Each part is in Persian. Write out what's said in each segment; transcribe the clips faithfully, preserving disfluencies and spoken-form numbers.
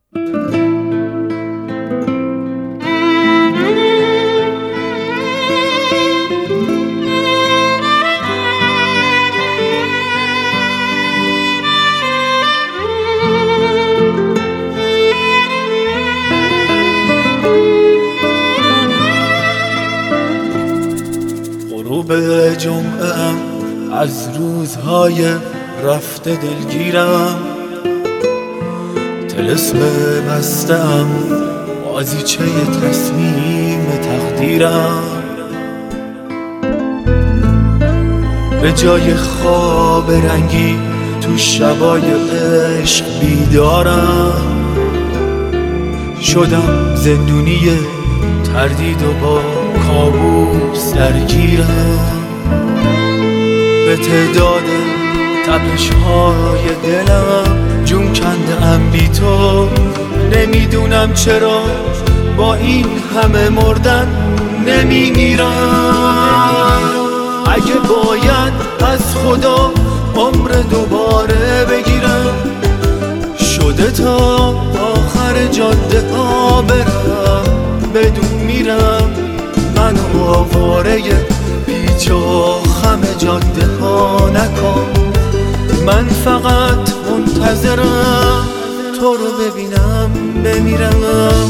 غروب جمعه‌ام از روزهای رفته دلگیرم، طلسم بسته‌ام بازیچه تصمیم تقدیرم. به جای خواب رنگی تو شبای عشق بیدارم، شدم زندونی تردید و با کابوس درگیرم. به تعداد تپش های دلم جون کنده ام بی تو، نمیدونم چرا با این همه مردن نمی میرم. اگه باید از خدا عمر دوباره بگیرم، شده تا آخر جاده ها برم بدون میرم. من آواره پیچ و خم جاده ها نکن، من فقط منتظرم تو رو ببینم بمیرم.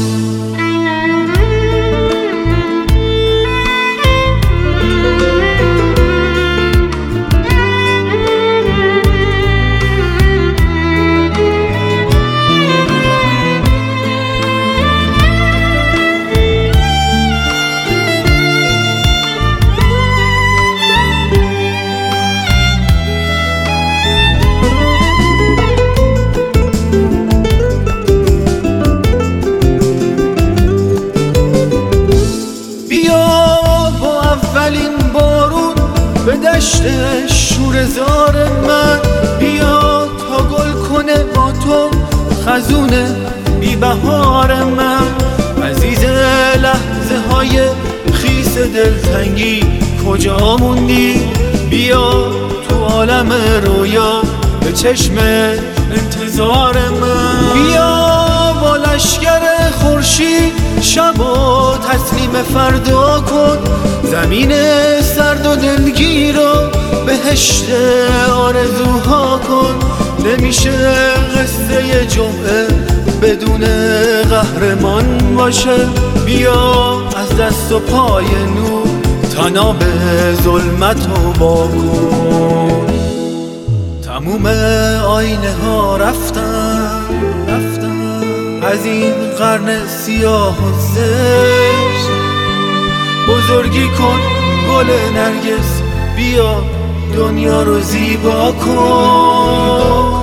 به دشت شوره‌زار من بیا تا گل کنه با تو خزون بی بهار من. عزیز لحظه های خیس دلتنگی کجا موندی؟ بیا تو عالم رویا به چشم انتظار من. بیا با لشگر خورشید شبو تسلیم فردا کن، زمین سرد و دلگیر رو بهشت آرزوها کن. نمیشه قصه جمعه بدون قهرمان باشه، بیا از دست و پای نور تناب ظلمت رو باکن. تموم آینه ها رفتن رفتن از این قرن سیاه و زشت. بزرگی کن گل نرگس، بیا دنیا رو زیبا کن.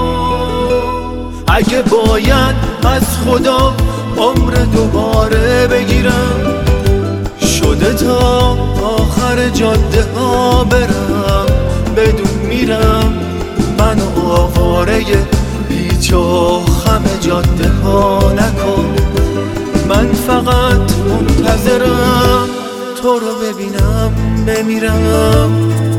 اگه باید از خدا عمر دوباره بگیرم، شده تا آخر جاده ها برم بدون میرم. من آواره پیچ و خم جاده ها نکن، من فقط منتظرم تو رو ببینم بمیرم.